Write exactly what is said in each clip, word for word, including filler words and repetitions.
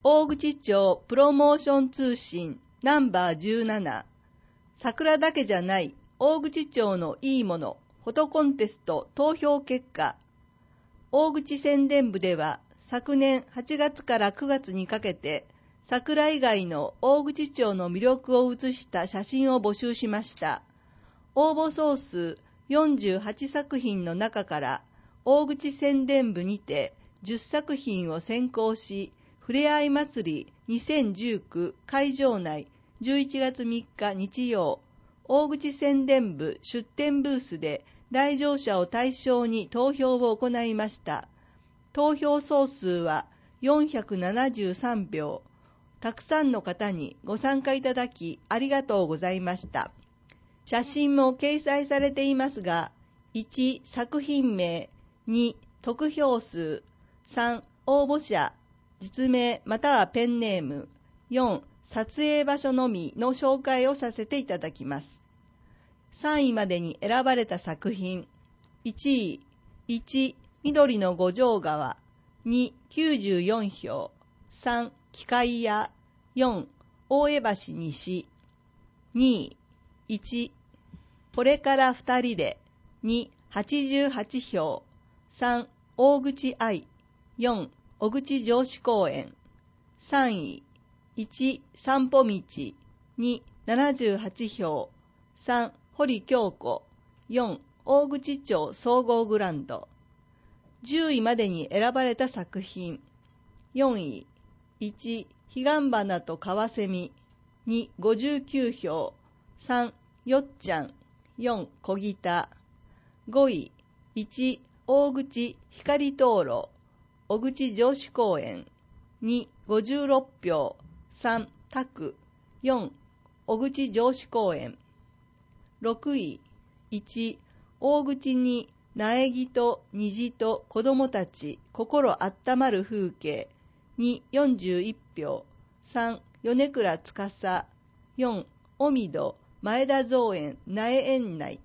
大口町プロモーション通信ナンバーじゅうなな、桜だけじゃない大口町のいいものフォトコンテスト投票結果。大口宣伝部では昨年はちがつからくがつにかけて桜以外の大口町の魅力を写した写真を募集しました。応募総数よんじゅうはちさく品の中から大口宣伝部にてじゅっさく品を選考し、ふれあい祭りにせんじゅうきゅう会場内じゅういちがつみっか日曜、大口宣伝部出展ブースで来場者を対象に投票を行いました。投票総数はよんひゃくななじゅうさんひょう。たくさんの方にご参加いただきありがとうございました。写真も掲載されていますが、いち作品名、に得票数、さん応募者、実名またはペンネーム、よん撮影場所のみの紹介をさせていただきます。さんいまでに選ばれた作品。いちい、いち緑の五条川、にきゅうじゅうよんひょう、さん機械屋、よん大江橋西、にい、いちこれから二人で、にはちじゅうはちひょう、さん大口愛、よん小口城址公園、さんいいち散歩道、にななじゅうはちひょう、さん堀京子、よん大口町総合グランド。じゅういまでに選ばれた作品。よんいいち彼岸花とカワセミ、にごじゅうきゅうひょう、さんよっちゃん、よん小ギタ。ごいいち大口光灯籠、小口城址公園、にごじゅうろっぴょう、さん卓、よん小口城址公園。ろくいいち大口に苗木と虹と子供たち心あったまる風景、によんじゅういちひょう、さん米倉司、よんおみど前田造園苗園内。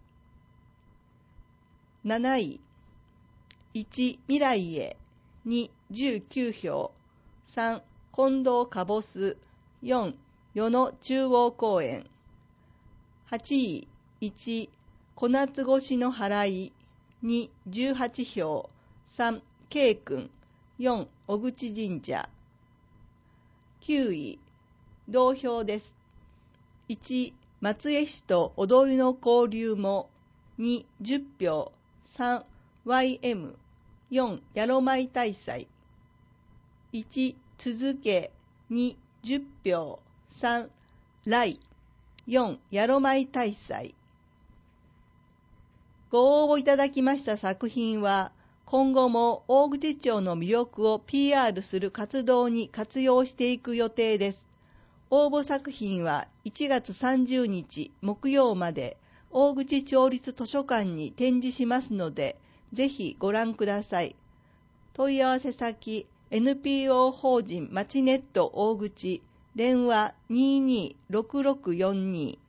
なないいち未来へ、にじゅうきゅうひょう、さん近藤かぼす、よん与野中央公園。はちいいち小夏越しの払い、にじゅうはちひょう、さん慶君、よん小口神社。きゅうい同票です。いち松江市と踊りの交流も、にじゅっぴょう、さんワイエム、よんやろまい大祭。いち続け、にじゅっぴょう、さん来、よんやろまい大祭。ご応募いただきました作品は、今後も大口町の魅力を ピーアール する活動に活用していく予定です。応募作品はいちがつさんじゅうにち木曜まで大口町立図書館に展示しますので、ぜひご覧ください。問い合わせ先 エヌピーオー 法人まちネット大口、電話にーにーろくろくよんに